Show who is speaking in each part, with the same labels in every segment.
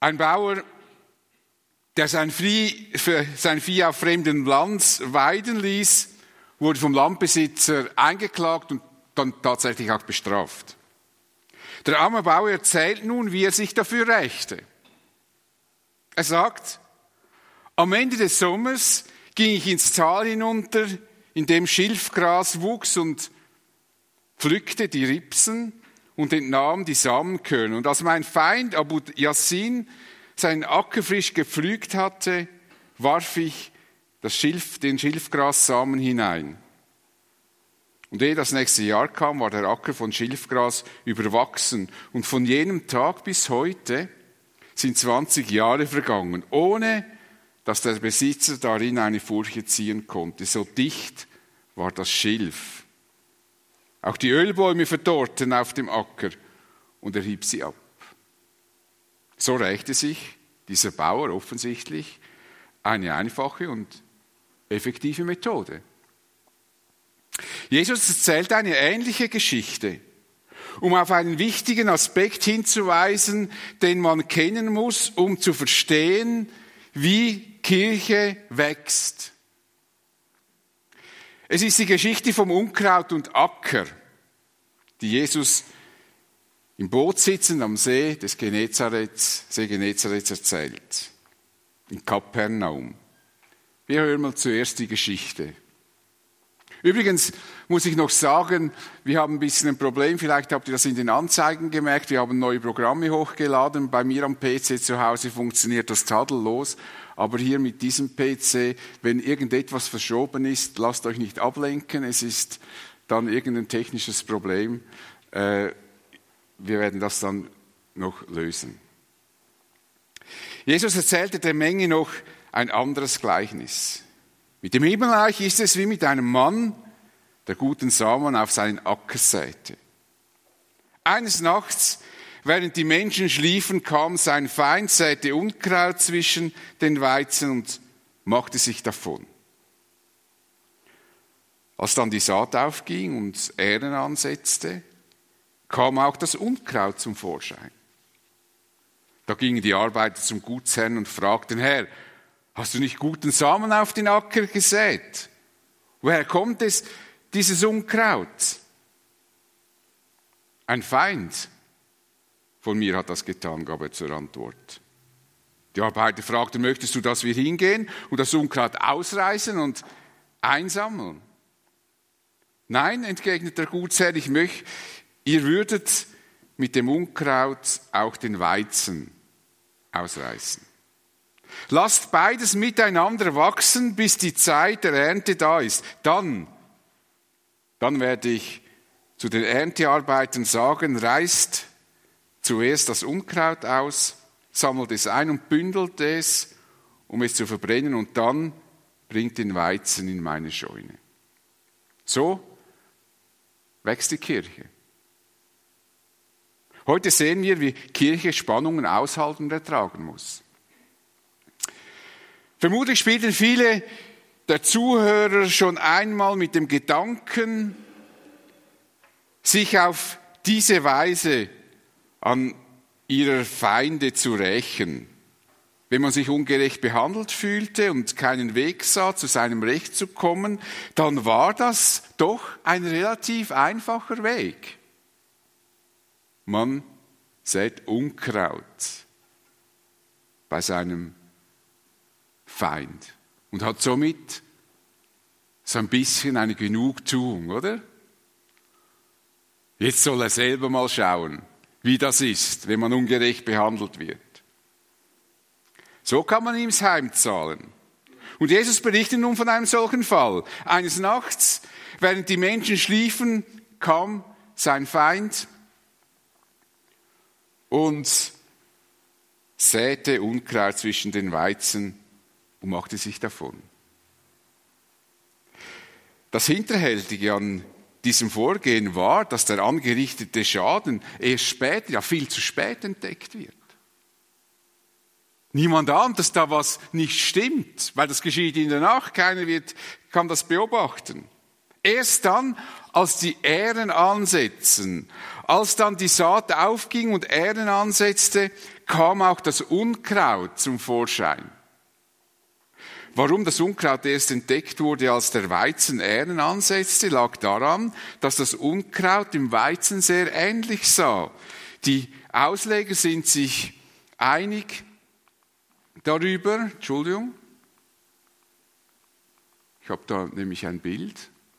Speaker 1: Ein Bauer, der sein Vieh auf fremdem Land weiden ließ, wurde vom Landbesitzer eingeklagt und dann tatsächlich auch bestraft. Der arme Bauer erzählt nun, wie er sich dafür rächte. Er sagt, am Ende des Sommers ging ich ins Tal hinunter, in dem Schilfgras wuchs und pflückte die Ripsen und entnahm die Samenkörner. Und als mein Feind Abu Yassin seinen Acker frisch gepflügt hatte, warf ich den Schilfgrassamen hinein. Und ehe das nächste Jahr kam, war der Acker von Schilfgras überwachsen. Und von jenem Tag bis heute sind 20 Jahre vergangen, ohne dass der Besitzer darin eine Furche ziehen konnte. So dicht war das Schilf. Auch die Ölbäume verdorrten auf dem Acker und er hieb sie ab. So rächte sich dieser Bauer offensichtlich eine einfache und effektive Methode. Jesus erzählt eine ähnliche Geschichte, um auf einen wichtigen Aspekt hinzuweisen, den man kennen muss, um zu verstehen, wie Kirche wächst. Es ist die Geschichte vom Unkraut und Acker, die Jesus im Boot sitzend am See Genezareth erzählt, in Kapernaum. Wir hören mal zuerst die Geschichte. Übrigens muss ich noch sagen, wir haben ein bisschen ein Problem, vielleicht habt ihr das in den Anzeigen gemerkt, wir haben neue Programme hochgeladen, bei mir am PC zu Hause funktioniert das tadellos, aber hier mit diesem PC, wenn irgendetwas verschoben ist, lasst euch nicht ablenken, es ist dann irgendein technisches Problem, wir werden das dann noch lösen. Jesus erzählte der Menge noch ein anderes Gleichnis. Mit dem Himmelreich ist es wie mit einem Mann, der guten Samen auf seinen Acker säte. Eines Nachts, während die Menschen schliefen, kam sein Feind, säte Unkraut zwischen den Weizen und machte sich davon. Als dann die Saat aufging und Ähren ansetzte, kam auch das Unkraut zum Vorschein. Da gingen die Arbeiter zum Gutsherrn und fragten, Herr, hast du nicht guten Samen auf den Acker gesät? Woher kommt es, dieses Unkraut? Ein Feind von mir hat das getan, gab er zur Antwort. Die Arbeiter fragten, möchtest du, dass wir hingehen und das Unkraut ausreißen und einsammeln? Nein, entgegnet der Gutsherr, ihr würdet mit dem Unkraut auch den Weizen ausreißen. Lasst beides miteinander wachsen, bis die Zeit der Ernte da ist. Dann werde ich zu den Erntearbeitern sagen, reißt zuerst das Unkraut aus, sammelt es ein und bündelt es, um es zu verbrennen, und dann bringt den Weizen in meine Scheune. So wächst die Kirche. Heute sehen wir, wie Kirche Spannungen aushalten und ertragen muss. Vermutlich spielten viele der Zuhörer schon einmal mit dem Gedanken, sich auf diese Weise an ihrer Feinde zu rächen. Wenn man sich ungerecht behandelt fühlte und keinen Weg sah, zu seinem Recht zu kommen, dann war das doch ein relativ einfacher Weg. Man sät Unkraut bei seinem Feind und hat somit so ein bisschen eine Genugtuung, oder? Jetzt soll er selber mal schauen, wie das ist, wenn man ungerecht behandelt wird. So kann man ihm das heimzahlen. Und Jesus berichtet nun von einem solchen Fall. Eines Nachts, während die Menschen schliefen, kam sein Feind und säte Unkraut zwischen den Weizen und machte sich davon. Das Hinterhältige an diesem Vorgehen war, dass der angerichtete Schaden erst später, ja viel zu spät entdeckt wird. Niemand ahnt, dass da was nicht stimmt, weil das geschieht in der Nacht, keiner kann das beobachten. Erst dann, als die Ähren ansetzen, als dann die Saat aufging und Ähren ansetzte, kam auch das Unkraut zum Vorschein. Warum das Unkraut erst entdeckt wurde, als der Weizen Ähren ansetzte, lag daran, dass das Unkraut dem Weizen sehr ähnlich sah. Die Ausleger sind sich einig darüber, Entschuldigung, ich habe da nämlich ein Bild.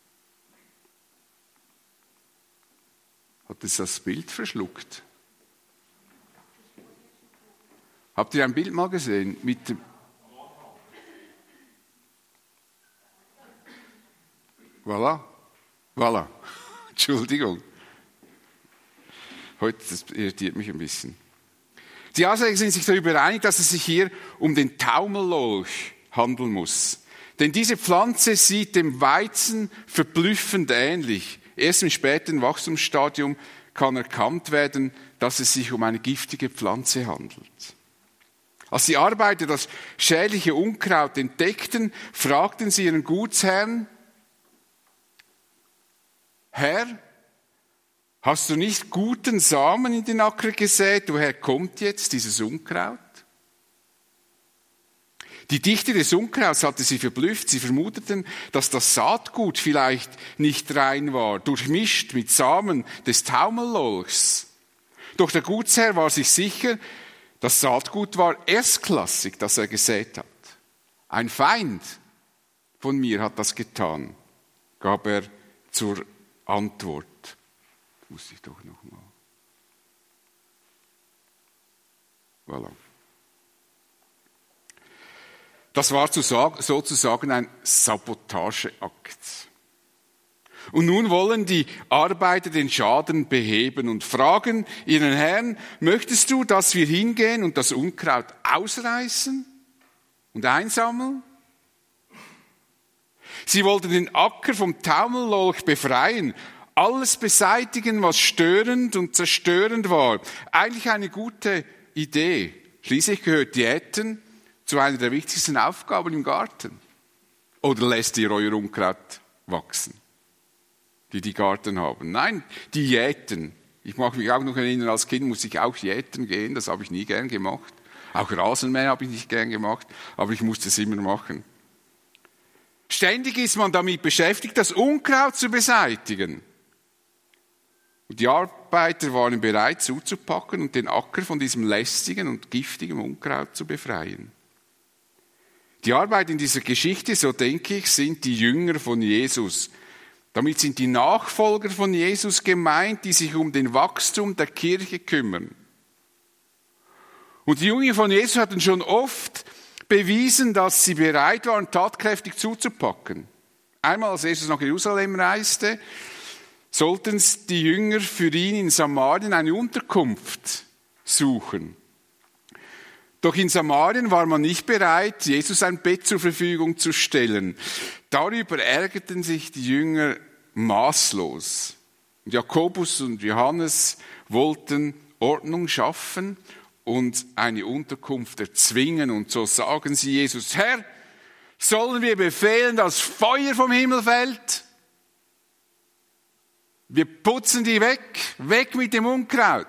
Speaker 1: Hat es das Bild verschluckt? Habt ihr ein Bild mal gesehen? Mit dem Voilà. Entschuldigung. Heute, das irritiert mich ein bisschen. Die Ausleger sind sich darüber einig, dass es sich hier um den Taumellolch handeln muss. Denn diese Pflanze sieht dem Weizen verblüffend ähnlich. Erst im späten Wachstumsstadium kann erkannt werden, dass es sich um eine giftige Pflanze handelt. Als die Arbeiter das schädliche Unkraut entdeckten, fragten sie ihren Gutsherrn: Herr, hast du nicht guten Samen in den Acker gesät? Woher kommt jetzt dieses Unkraut? Die Dichte des Unkrauts hatte sie verblüfft. Sie vermuteten, dass das Saatgut vielleicht nicht rein war, durchmischt mit Samen des Taumellolchs. Doch der Gutsherr war sich sicher, das Saatgut war erstklassig, das er gesät hat. Ein Feind von mir hat das getan, gab er zur Antwort. Muss ich doch noch mal. Voilà. Das war sozusagen ein Sabotageakt. Und nun wollen die Arbeiter den Schaden beheben und fragen ihren Herrn: Möchtest du, dass wir hingehen und das Unkraut ausreißen und einsammeln? Sie wollten den Acker vom Taumellolch befreien, alles beseitigen, was störend und zerstörend war. Eigentlich eine gute Idee. Schließlich gehört Diäten zu einer der wichtigsten Aufgaben im Garten. Oder lässt ihr euer Unkraut wachsen, die Garten haben? Nein, die jäten. Ich mag mich auch noch erinnern, als Kind musste ich auch jäten gehen, das habe ich nie gern gemacht. Auch Rasenmähen habe ich nicht gern gemacht, aber ich musste es immer machen. Ständig ist man damit beschäftigt, das Unkraut zu beseitigen. Und die Arbeiter waren bereit zuzupacken und den Acker von diesem lästigen und giftigen Unkraut zu befreien. Die Arbeit in dieser Geschichte, so denke ich, sind die Jünger von Jesus. Damit sind die Nachfolger von Jesus gemeint, die sich um den Wachstum der Kirche kümmern. Und die Jünger von Jesus hatten schon oft bewiesen, dass sie bereit waren, tatkräftig zuzupacken. Einmal, als Jesus nach Jerusalem reiste, sollten die Jünger für ihn in Samarien eine Unterkunft suchen. Doch in Samarien war man nicht bereit, Jesus ein Bett zur Verfügung zu stellen. Darüber ärgerten sich die Jünger maßlos. Jakobus und Johannes wollten Ordnung schaffen und eine Unterkunft erzwingen. Und so sagen sie Jesus: Herr, sollen wir befehlen, dass Feuer vom Himmel fällt? Wir putzen die weg mit dem Unkraut.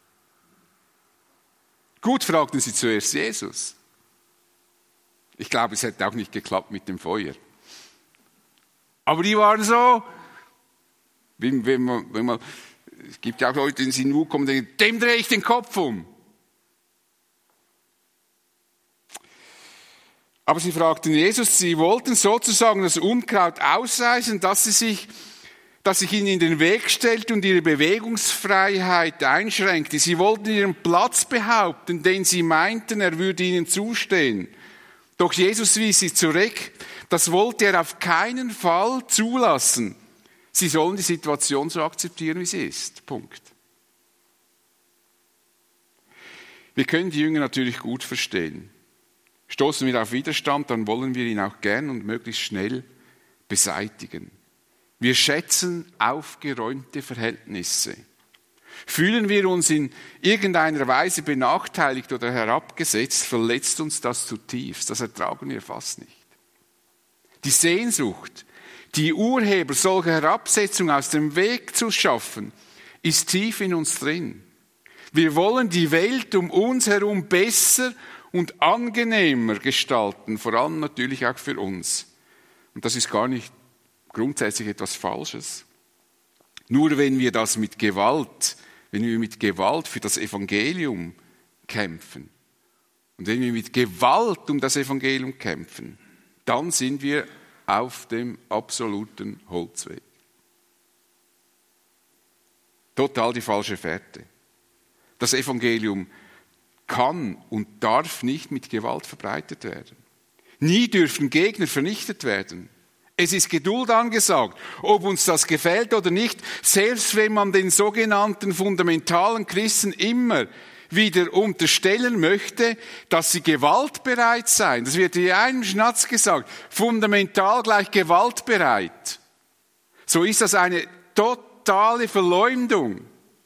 Speaker 1: Gut, fragten sie zuerst Jesus. Ich glaube, es hätte auch nicht geklappt mit dem Feuer. Aber die waren so, wenn man, es gibt ja auch Leute, die in den Mut kommen, dem drehe ich den Kopf um. Aber sie fragten Jesus, sie wollten sozusagen das Unkraut ausreißen, dass sich ihnen in den Weg stellte und ihre Bewegungsfreiheit einschränkte. Sie wollten ihren Platz behaupten, den sie meinten, er würde ihnen zustehen. Doch Jesus wies sie zurück. Das wollte er auf keinen Fall zulassen. Sie sollen die Situation so akzeptieren, wie sie ist. Punkt. Wir können die Jünger natürlich gut verstehen. Stoßen wir auf Widerstand, dann wollen wir ihn auch gern und möglichst schnell beseitigen. Wir schätzen aufgeräumte Verhältnisse. Fühlen wir uns in irgendeiner Weise benachteiligt oder herabgesetzt, verletzt uns das zutiefst. Das ertragen wir fast nicht. Die Sehnsucht die Urheber solcher Herabsetzung aus dem Weg zu schaffen, ist tief in uns drin. Wir wollen die Welt um uns herum besser und angenehmer gestalten, vor allem natürlich auch für uns. Und das ist gar nicht grundsätzlich etwas Falsches. Nur wenn wir mit Gewalt für das Evangelium kämpfen und wenn wir mit Gewalt um das Evangelium kämpfen, dann sind wir auf dem absoluten Holzweg. Total die falsche Fährte. Das Evangelium kann und darf nicht mit Gewalt verbreitet werden. Nie dürfen Gegner vernichtet werden. Es ist Geduld angesagt, ob uns das gefällt oder nicht, selbst wenn man den sogenannten fundamentalen Christen immer wieder unterstellen möchte, dass sie gewaltbereit seien. Das wird in einem Schnatz gesagt. Fundamental gleich gewaltbereit. So ist das eine totale Verleumdung.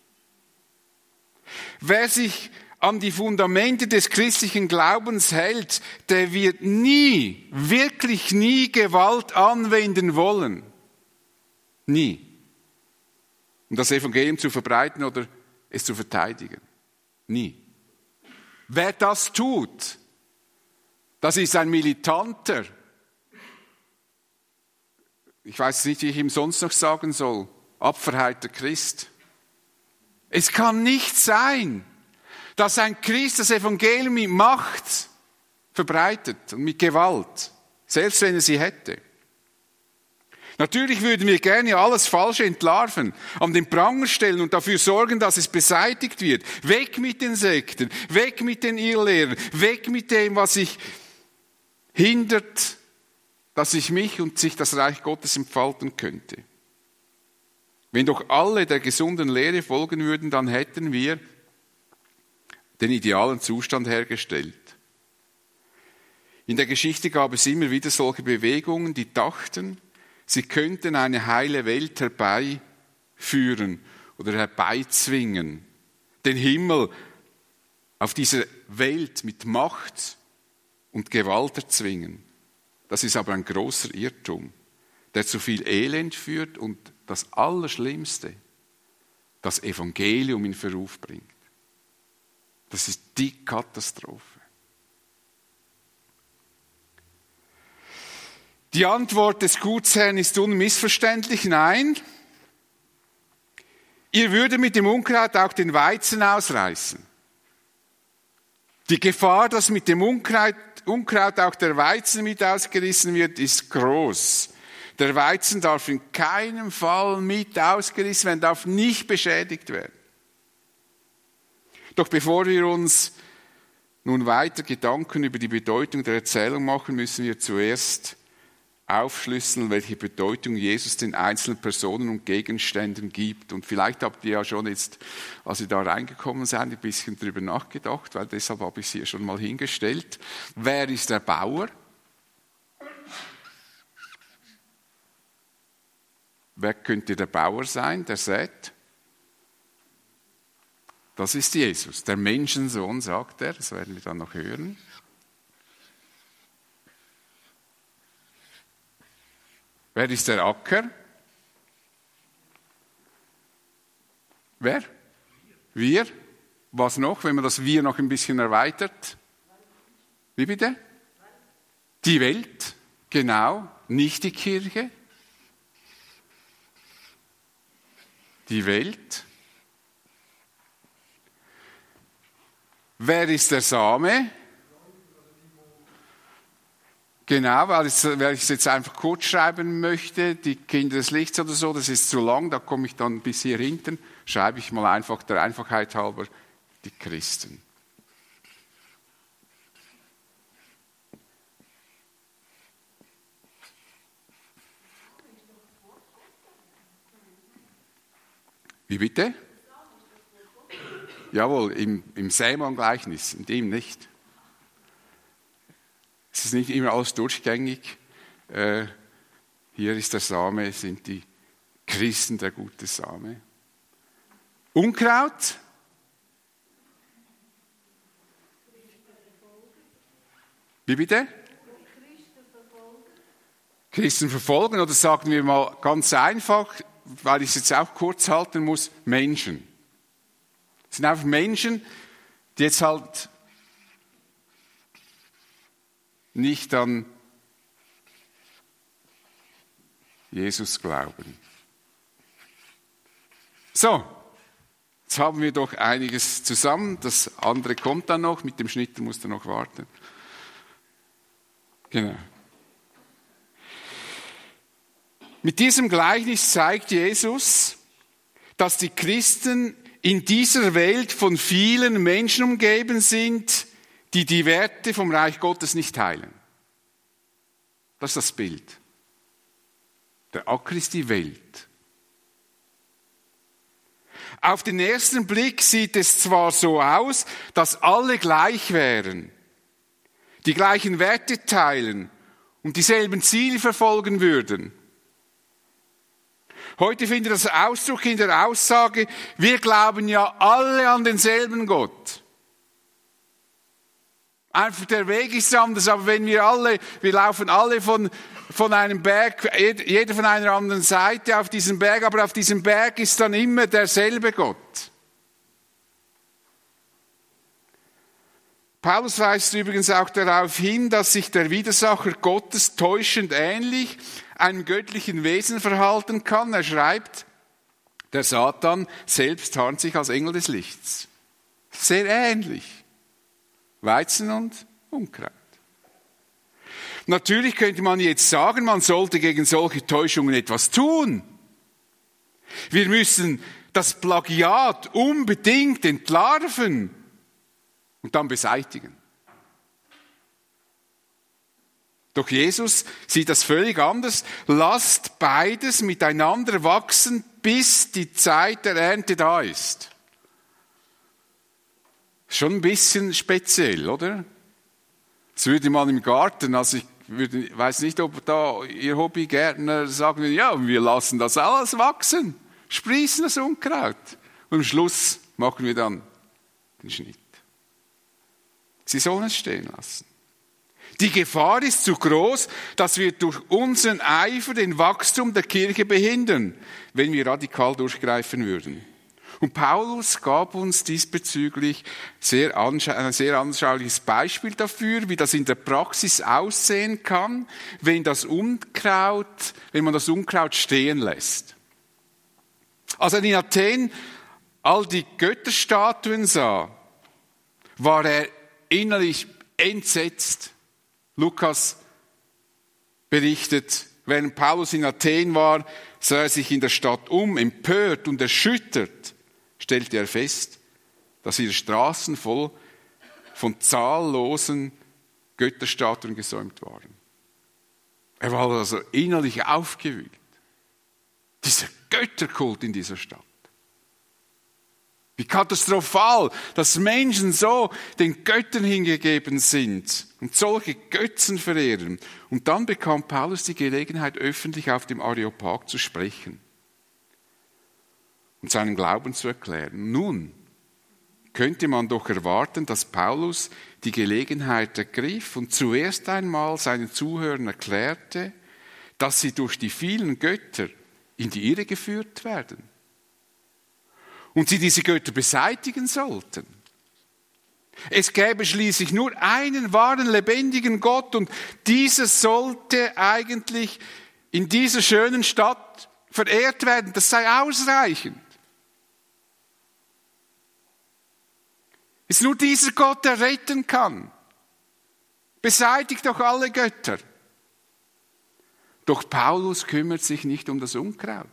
Speaker 1: Wer sich an die Fundamente des christlichen Glaubens hält, der wird nie, wirklich nie Gewalt anwenden wollen. Nie. Um das Evangelium zu verbreiten oder es zu verteidigen. Nie. Wer das tut, das ist ein militanter, ich weiß nicht, wie ich ihm sonst noch sagen soll, abverheiter Christ. Es kann nicht sein, dass ein Christ das Evangelium mit Macht verbreitet und mit Gewalt, selbst wenn er sie hätte. Natürlich würden wir gerne alles Falsche entlarven, an den Pranger stellen und dafür sorgen, dass es beseitigt wird. Weg mit den Sekten, weg mit den Irrlehrern, weg mit dem, was sich hindert, dass ich mich und sich das Reich Gottes entfalten könnte. Wenn doch alle der gesunden Lehre folgen würden, dann hätten wir den idealen Zustand hergestellt. In der Geschichte gab es immer wieder solche Bewegungen, die dachten, sie könnten eine heile Welt herbeiführen oder herbeizwingen, den Himmel auf diese Welt mit Macht und Gewalt erzwingen. Das ist aber ein großer Irrtum, der zu viel Elend führt und das Allerschlimmste, das Evangelium in Verruf bringt. Das ist die Katastrophe. Die Antwort des Gutsherrn ist unmissverständlich, nein. Ihr würdet mit dem Unkraut auch den Weizen ausreißen. Die Gefahr, dass mit dem Unkraut auch der Weizen mit ausgerissen wird, ist groß. Der Weizen darf in keinem Fall mit ausgerissen werden, darf nicht beschädigt werden. Doch bevor wir uns nun weiter Gedanken über die Bedeutung der Erzählung machen, müssen wir zuerst aufschlüsseln, welche Bedeutung Jesus den einzelnen Personen und Gegenständen gibt. Und vielleicht habt ihr ja schon jetzt, als ihr da reingekommen seid, ein bisschen drüber nachgedacht, weil deshalb habe ich es hier schon mal hingestellt. Wer ist der Bauer? Wer könnte der Bauer sein, der sät? Das ist Jesus, der Menschensohn, sagt er, das werden wir dann noch hören. Wer ist der Acker? Wer? Wir. Was noch, wenn man das Wir noch ein bisschen erweitert? Wie bitte? Die Welt, genau, nicht die Kirche. Die Welt. Wer ist der Same? Genau, weil ich es jetzt einfach kurz schreiben möchte, die Kinder des Lichts oder so, das ist zu lang, da komme ich dann bis hier hinten, schreibe ich mal einfach der Einfachheit halber die Christen. Wie bitte? Jawohl, im Sämann-Gleichnis, in dem nicht. Es ist nicht immer alles durchgängig. Hier ist der Same, sind die Christen der gute Same. Unkraut? Wie bitte? Christen verfolgen, oder sagen wir mal ganz einfach, weil ich es jetzt auch kurz halten muss, Menschen. Es sind einfach Menschen, die jetzt halt nicht an Jesus glauben. So, jetzt haben wir doch einiges zusammen. Das andere kommt dann noch, mit dem Schnitt musst du noch warten. Genau. Mit diesem Gleichnis zeigt Jesus, dass die Christen in dieser Welt von vielen Menschen umgeben sind, die die Werte vom Reich Gottes nicht teilen. Das ist das Bild. Der Acker ist die Welt. Auf den ersten Blick sieht es zwar so aus, dass alle gleich wären, die gleichen Werte teilen und dieselben Ziele verfolgen würden. Heute findet das Ausdruck in der Aussage, wir glauben ja alle an denselben Gott. Einfach der Weg ist anders, aber wenn wir laufen alle von einem Berg, jeder von einer anderen Seite auf diesen Berg, aber auf diesem Berg ist dann immer derselbe Gott. Paulus weist übrigens auch darauf hin, dass sich der Widersacher Gottes täuschend ähnlich einem göttlichen Wesen verhalten kann. Er schreibt, der Satan selbst tarnt sich als Engel des Lichts. Sehr ähnlich. Weizen und Unkraut. Natürlich könnte man jetzt sagen, man sollte gegen solche Täuschungen etwas tun. Wir müssen das Plagiat unbedingt entlarven und dann beseitigen. Doch Jesus sieht das völlig anders. Lasst beides miteinander wachsen, bis die Zeit der Ernte da ist. Schon ein bisschen speziell, oder? Das würde man im Garten, also ich weiß nicht, ob da Ihr Hobbygärtner sagen, ja, wir lassen das alles wachsen, sprießen das Unkraut. Und am Schluss machen wir dann den Schnitt. Sie sollen es stehen lassen. Die Gefahr ist zu groß, dass wir durch unseren Eifer den Wachstum der Kirche behindern, wenn wir radikal durchgreifen würden. Und Paulus gab uns diesbezüglich ein sehr anschauliches Beispiel dafür, wie das in der Praxis aussehen kann, wenn man das Unkraut stehen lässt. Als er in Athen all die Götterstatuen sah, war er innerlich entsetzt. Lukas berichtet, während Paulus in Athen war, sah er sich in der Stadt empört und erschüttert, stellte er fest, dass ihre Straßen voll von zahllosen Götterstatuen gesäumt waren. Er war also innerlich aufgewühlt. Dieser Götterkult in dieser Stadt. Wie katastrophal, dass Menschen so den Göttern hingegeben sind und solche Götzen verehren. Und dann bekam Paulus die Gelegenheit, öffentlich auf dem Areopag zu sprechen und seinen Glauben zu erklären. Nun könnte man doch erwarten, dass Paulus die Gelegenheit ergriff und zuerst einmal seinen Zuhörern erklärte, dass sie durch die vielen Götter in die Irre geführt werden und sie diese Götter beseitigen sollten. Es gäbe schließlich nur einen wahren, lebendigen Gott und dieser sollte eigentlich in dieser schönen Stadt verehrt werden. Das sei ausreichend. Es ist nur dieser Gott, der retten kann. Beseitigt doch alle Götter. Doch Paulus kümmert sich nicht um das Unkraut.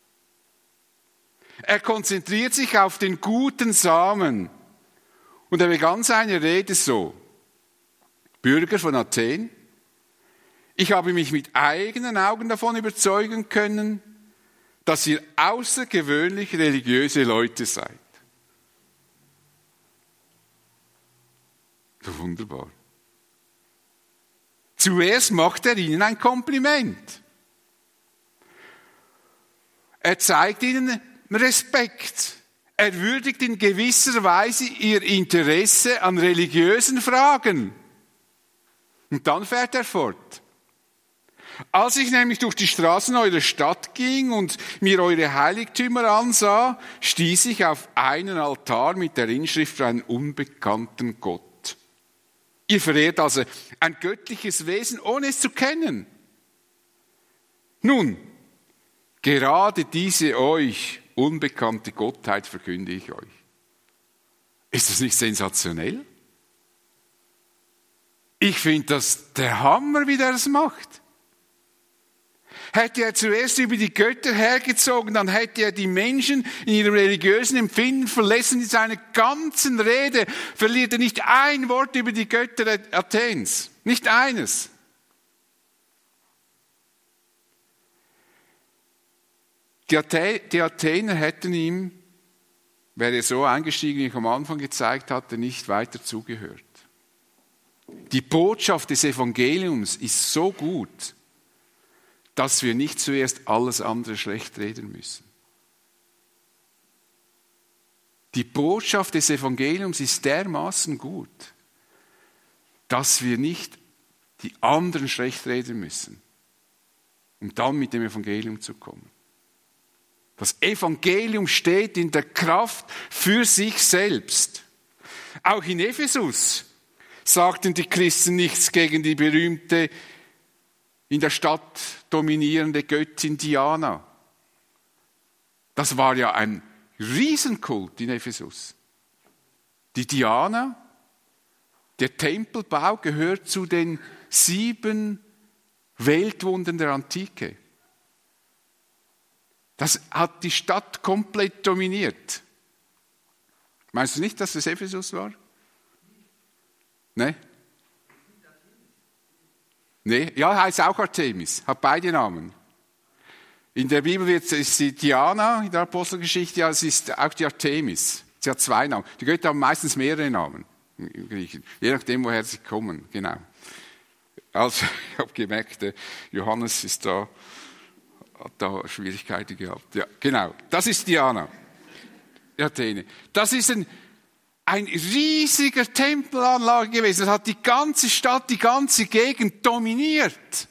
Speaker 1: Er konzentriert sich auf den guten Samen. Und er begann seine Rede so: Bürger von Athen, ich habe mich mit eigenen Augen davon überzeugen können, dass ihr außergewöhnlich religiöse Leute seid. Wunderbar. Zuerst macht er ihnen ein Kompliment. Er zeigt ihnen Respekt. Er würdigt in gewisser Weise ihr Interesse an religiösen Fragen. Und dann fährt er fort. Als ich nämlich durch die Straßen eurer Stadt ging und mir eure Heiligtümer ansah, stieß ich auf einen Altar mit der Inschrift für einen unbekannten Gott. Ihr verehrt also ein göttliches Wesen, ohne es zu kennen. Nun, gerade diese euch unbekannte Gottheit verkünde ich euch. Ist das nicht sensationell? Ich finde das der Hammer, wie der das macht. Hätte er zuerst über die Götter hergezogen, dann hätte er die Menschen in ihrem religiösen Empfinden verlassen. In seiner ganzen Rede verliert er nicht ein Wort über die Götter Athens. Nicht eines. Die Athener hätten ihm, wäre er so eingestiegen, wie ich am Anfang gezeigt hatte, nicht weiter zugehört. Die Botschaft des Evangeliums ist so gut, dass wir nicht zuerst alles andere schlecht reden müssen. Die Botschaft des Evangeliums ist dermaßen gut, dass wir nicht die anderen schlecht reden müssen, um dann mit dem Evangelium zu kommen. Das Evangelium steht in der Kraft für sich selbst. Auch in Ephesus sagten die Christen nichts gegen die berühmte, in der Stadt dominierende Göttin Diana. Das war ja ein Riesenkult in Ephesus. Die Diana, der Tempelbau, gehört zu den 7 Weltwundern der Antike. Das hat die Stadt komplett dominiert. Meinst du nicht, dass das Ephesus war? Ne? Nee, ja, heißt auch Artemis, hat beide Namen. In der Bibel ist die Diana, in der Apostelgeschichte, ja, es ist auch die Artemis. Sie hat 2 Namen. Die Götter haben meistens mehrere Namen im Griechen, je nachdem, woher sie kommen, genau. Also, ich habe gemerkt, der Johannes hat da Schwierigkeiten gehabt. Ja, genau, das ist Diana, die Athene. Das ist ein riesiger Tempelanlage gewesen. Das hat die ganze Stadt, die ganze Gegend dominiert.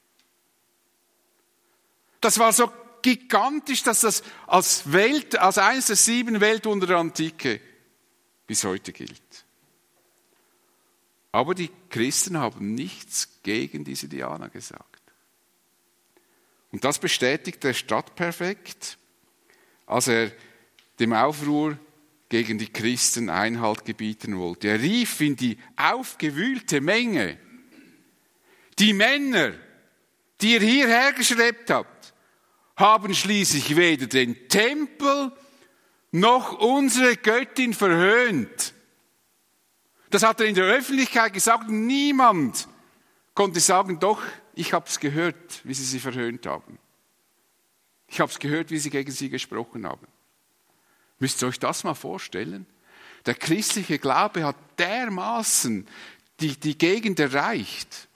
Speaker 1: Das war so gigantisch, dass das als eines der 7 Weltwunder der Antike bis heute gilt. Aber die Christen haben nichts gegen diese Diana gesagt. Und das bestätigt der Stadtpräfekt, als er dem Aufruhr gegen die Christen Einhalt gebieten wollte. Er rief in die aufgewühlte Menge: Die Männer, die ihr hierher geschleppt habt, haben schließlich weder den Tempel noch unsere Göttin verhöhnt. Das hat er in der Öffentlichkeit gesagt. Niemand konnte sagen, doch, ich habe es gehört, wie sie verhöhnt haben. Ich habe es gehört, wie sie gegen sie gesprochen haben. Müsst ihr euch das mal vorstellen? Der christliche Glaube hat dermaßen die Gegend erreicht.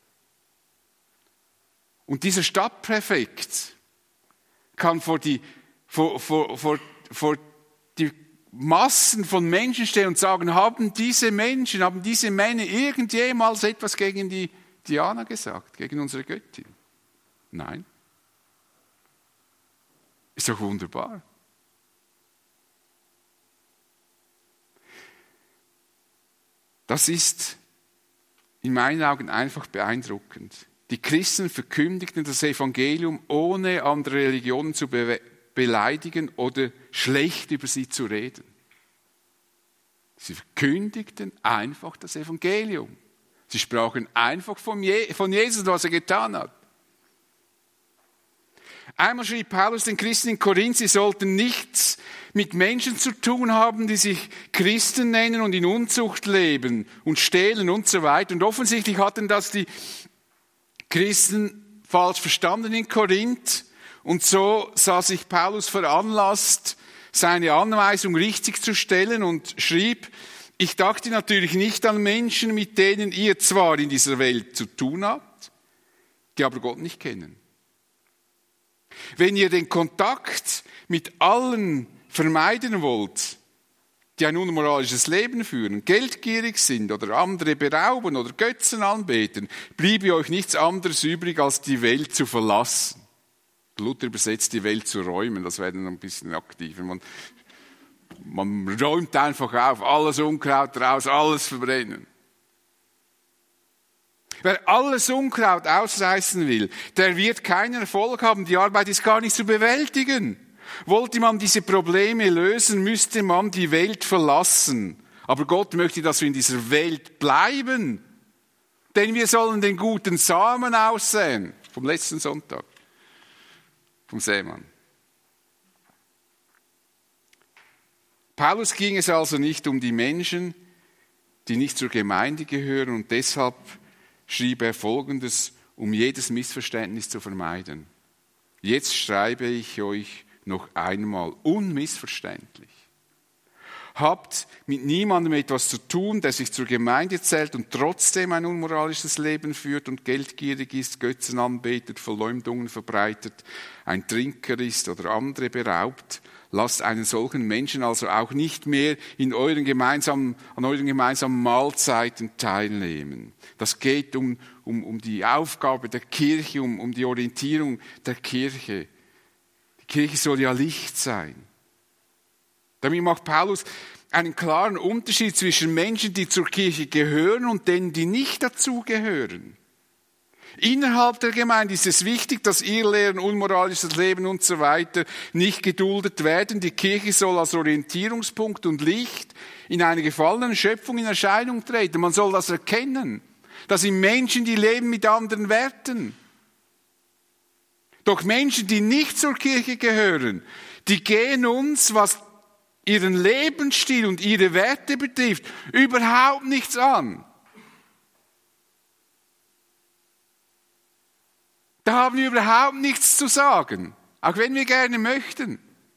Speaker 1: Und dieser Stadtpräfekt kann vor die Massen von Menschen stehen und sagen, haben diese Männer irgendjemals etwas gegen die Diana gesagt, gegen unsere Göttin? Nein. Ist doch wunderbar. Das ist in meinen Augen einfach beeindruckend. Die Christen verkündigten das Evangelium, ohne andere Religionen zu beleidigen oder schlecht über sie zu reden. Sie verkündigten einfach das Evangelium. Sie sprachen einfach von Jesus, was er getan hat. Einmal schrieb Paulus den Christen in Korinth, sie sollten nichts mit Menschen zu tun haben, die sich Christen nennen und in Unzucht leben und stehlen und so weiter. Und offensichtlich hatten das die Christen falsch verstanden in Korinth. Und so sah sich Paulus veranlasst, seine Anweisung richtig zu stellen und schrieb: Ich dachte natürlich nicht an Menschen, mit denen ihr zwar in dieser Welt zu tun habt, die aber Gott nicht kennen. Wenn ihr den Kontakt mit allen vermeiden wollt, die ein unmoralisches Leben führen, geldgierig sind oder andere berauben oder Götzen anbeten, bliebe euch nichts anderes übrig, als die Welt zu verlassen. Luther übersetzt die Welt zu räumen, das wäre dann ein bisschen aktiver. Man räumt einfach auf, alles Unkraut raus, alles verbrennen. Wer alles Unkraut ausreißen will, der wird keinen Erfolg haben. Die Arbeit ist gar nicht zu bewältigen. Wollte man diese Probleme lösen, müsste man die Welt verlassen. Aber Gott möchte, dass wir in dieser Welt bleiben. Denn wir sollen den guten Samen aussäen. Vom letzten Sonntag. Vom Sämann. Paulus ging es also nicht um die Menschen, die nicht zur Gemeinde gehören, und deshalb schrieb er Folgendes, um jedes Missverständnis zu vermeiden. Jetzt schreibe ich euch noch einmal unmissverständlich. Habt mit niemandem etwas zu tun, der sich zur Gemeinde zählt und trotzdem ein unmoralisches Leben führt und geldgierig ist, Götzen anbetet, Verleumdungen verbreitet, ein Trinker ist oder andere beraubt. Lasst einen solchen Menschen also auch nicht mehr an euren gemeinsamen Mahlzeiten teilnehmen. Das geht um die Aufgabe der Kirche, um die Orientierung der Kirche. Die Kirche soll ja Licht sein. Damit macht Paulus einen klaren Unterschied zwischen Menschen, die zur Kirche gehören und denen, die nicht dazugehören. Innerhalb der Gemeinde ist es wichtig, dass Irrlehren, unmoralisches Leben und so weiter nicht geduldet werden. Die Kirche soll als Orientierungspunkt und Licht in einer gefallenen Schöpfung in Erscheinung treten. Man soll das erkennen. Das sind Menschen, die leben mit anderen Werten. Doch Menschen, die nicht zur Kirche gehören, die gehen uns, was ihren Lebensstil und ihre Werte betrifft, überhaupt nichts an. Da haben wir überhaupt nichts zu sagen, auch wenn wir gerne möchten.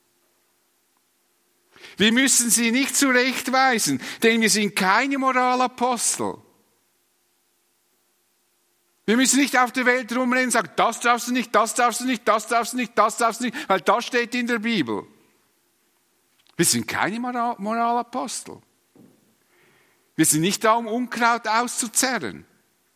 Speaker 1: Wir müssen sie nicht zurechtweisen, denn wir sind keine Moralapostel. Wir müssen nicht auf der Welt rumrennen und sagen, das darfst du nicht, das darfst du nicht, das darfst du nicht, das darfst du nicht, weil das steht in der Bibel. Wir sind keine Moralapostel. Wir sind nicht da, um Unkraut auszuzerren.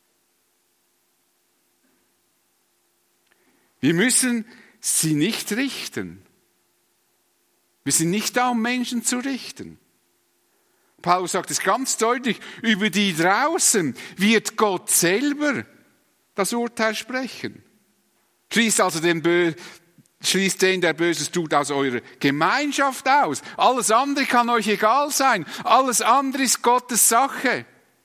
Speaker 1: Wir müssen sie nicht richten. Wir sind nicht da, um Menschen zu richten. Paulus sagt es ganz deutlich, über die draußen wird Gott selber das Urteil sprechen. Schließt also den, der Böses tut, aus eurer Gemeinschaft aus. Alles andere kann euch egal sein. Alles andere ist Gottes Sache.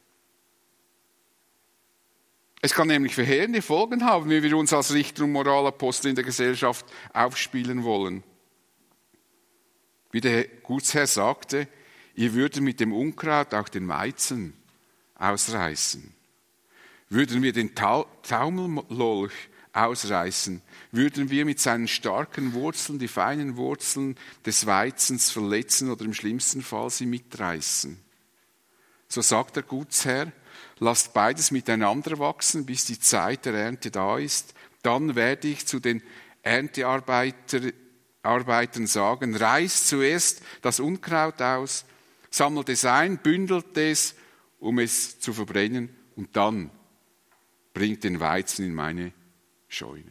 Speaker 1: Es kann nämlich verheerende Folgen haben, wenn wir uns als Richter und Moralapostel in der Gesellschaft aufspielen wollen. Wie der Gutsherr sagte, ihr würdet mit dem Unkraut auch den Weizen ausreißen. Würden wir den Taumellolch ausreißen, würden wir mit seinen starken Wurzeln die feinen Wurzeln des Weizens verletzen oder im schlimmsten Fall sie mitreißen. So sagt der Gutsherr, lasst beides miteinander wachsen, bis die Zeit der Ernte da ist. Dann werde ich zu den Erntearbeitern sagen, reißt zuerst das Unkraut aus, sammelt es ein, bündelt es, um es zu verbrennen, und dann bringt den Weizen in meine Scheune.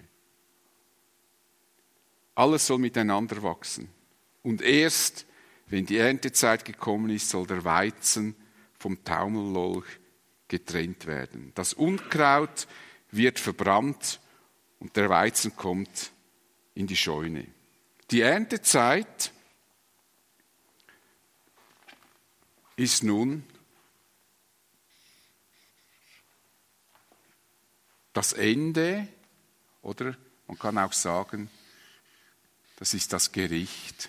Speaker 1: Alles soll miteinander wachsen. Und erst, wenn die Erntezeit gekommen ist, soll der Weizen vom Taumellolch getrennt werden. Das Unkraut wird verbrannt und der Weizen kommt in die Scheune. Die Erntezeit ist nun das Ende, oder man kann auch sagen, das ist das Gericht.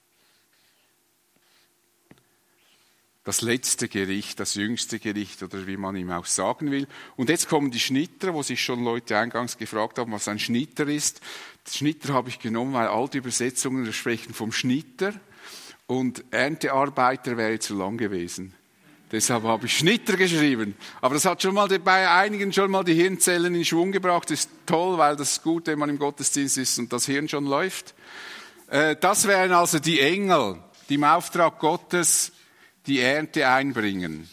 Speaker 1: Das letzte Gericht, das jüngste Gericht, oder wie man ihm auch sagen will. Und jetzt kommen die Schnitter, wo sich schon Leute eingangs gefragt haben, was ein Schnitter ist. Das Schnitter habe ich genommen, weil alte Übersetzungen sprechen vom Schnitter. Und Erntearbeiter wäre zu lang gewesen. Deshalb habe ich Schnitter geschrieben. Aber das hat schon mal bei einigen schon mal die Hirnzellen in Schwung gebracht. Das ist toll, weil das ist gut, wenn man im Gottesdienst ist und das Hirn schon läuft. Das wären also die Engel, die im Auftrag Gottes die Ernte einbringen.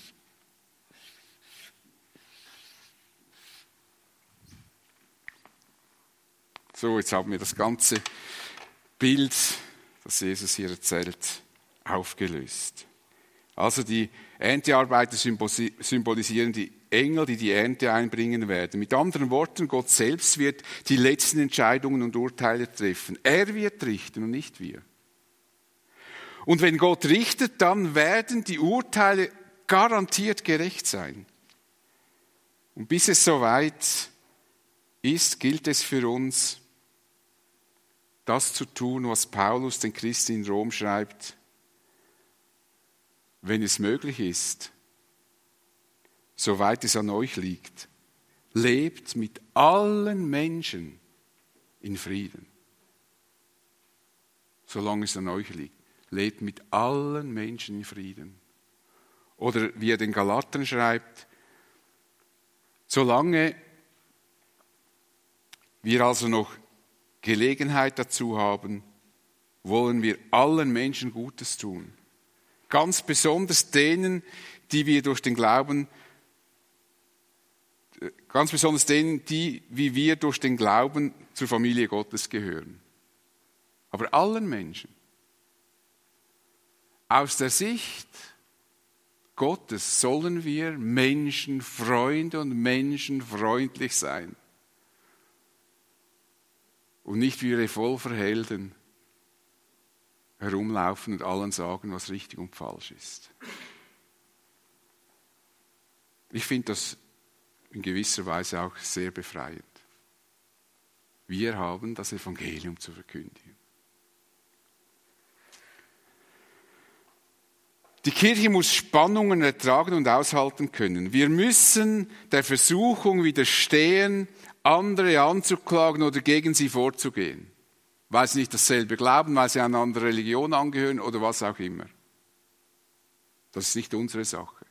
Speaker 1: So, jetzt haben wir das ganze Bild, das Jesus hier erzählt, aufgelöst. Also die Erntearbeiter symbolisieren die Engel, die die Ernte einbringen werden. Mit anderen Worten, Gott selbst wird die letzten Entscheidungen und Urteile treffen. Er wird richten und nicht wir. Und wenn Gott richtet, dann werden die Urteile garantiert gerecht sein. Und bis es soweit ist, gilt es für uns, das zu tun, was Paulus den Christen in Rom schreibt, wenn es möglich ist, soweit es an euch liegt, lebt mit allen Menschen in Frieden. Solange es an euch liegt, lebt mit allen Menschen in Frieden. Oder wie er den Galatern schreibt, solange wir also noch Gelegenheit dazu haben, wollen wir allen Menschen Gutes tun. Ganz besonders denen, die wie wir durch den Glauben zur Familie Gottes gehören. Aber allen Menschen. Aus der Sicht Gottes sollen wir Menschenfreunde und menschenfreundlich sein. Und nicht wie Revolverhelden herumlaufen und allen sagen, was richtig und falsch ist. Ich finde das in gewisser Weise auch sehr befreiend. Wir haben das Evangelium zu verkündigen. Die Kirche muss Spannungen ertragen und aushalten können. Wir müssen der Versuchung widerstehen, andere anzuklagen oder gegen sie vorzugehen, weil sie nicht dasselbe glauben, weil sie einer anderen Religion angehören oder was auch immer. Das ist nicht unsere Sache.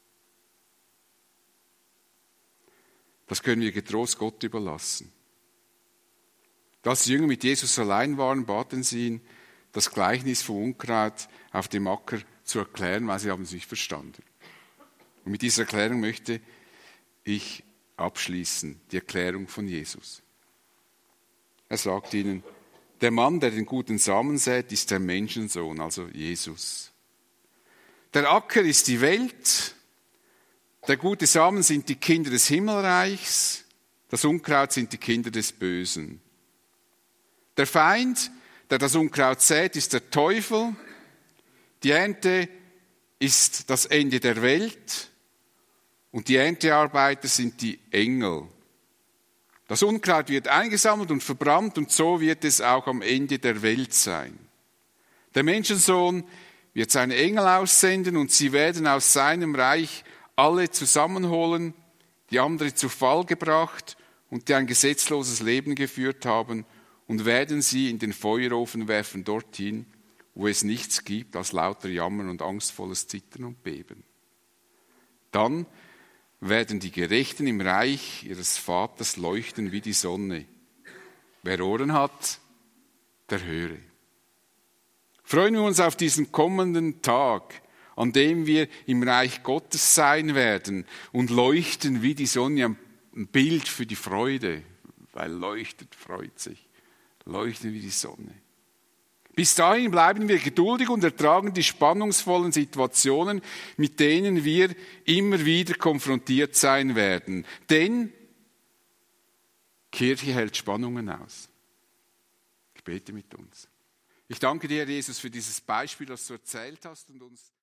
Speaker 1: Das können wir getrost Gott überlassen. Als die Jünger mit Jesus allein waren, baten sie ihn, das Gleichnis vom Unkraut auf dem Acker zu erklären, weil sie haben es nicht verstanden. Und mit dieser Erklärung möchte ich abschließen, die Erklärung von Jesus. Er sagt ihnen, der Mann, der den guten Samen sät, ist der Menschensohn, also Jesus. Der Acker ist die Welt, der gute Samen sind die Kinder des Himmelreichs, das Unkraut sind die Kinder des Bösen. Der Feind, der das Unkraut sät, ist der Teufel, die Ernte ist das Ende der Welt und die Erntearbeiter sind die Engel. Das Unkraut wird eingesammelt und verbrannt und so wird es auch am Ende der Welt sein. Der Menschensohn wird seine Engel aussenden und sie werden aus seinem Reich alle zusammenholen, die andere zu Fall gebracht und die ein gesetzloses Leben geführt haben und werden sie in den Feuerofen werfen, dorthin, wo es nichts gibt als lauter Jammern und angstvolles Zittern und Beben. Dann werden die Gerechten im Reich ihres Vaters leuchten wie die Sonne. Wer Ohren hat, der höre. Freuen wir uns auf diesen kommenden Tag, an dem wir im Reich Gottes sein werden und leuchten wie die Sonne, ein Bild für die Freude, weil leuchtet, freut sich. Leuchten wie die Sonne. Bis dahin bleiben wir geduldig und ertragen die spannungsvollen Situationen, mit denen wir immer wieder konfrontiert sein werden. Denn Kirche hält Spannungen aus. Ich bete mit uns. Ich danke dir, Jesus, für dieses Beispiel, das du erzählt hast und uns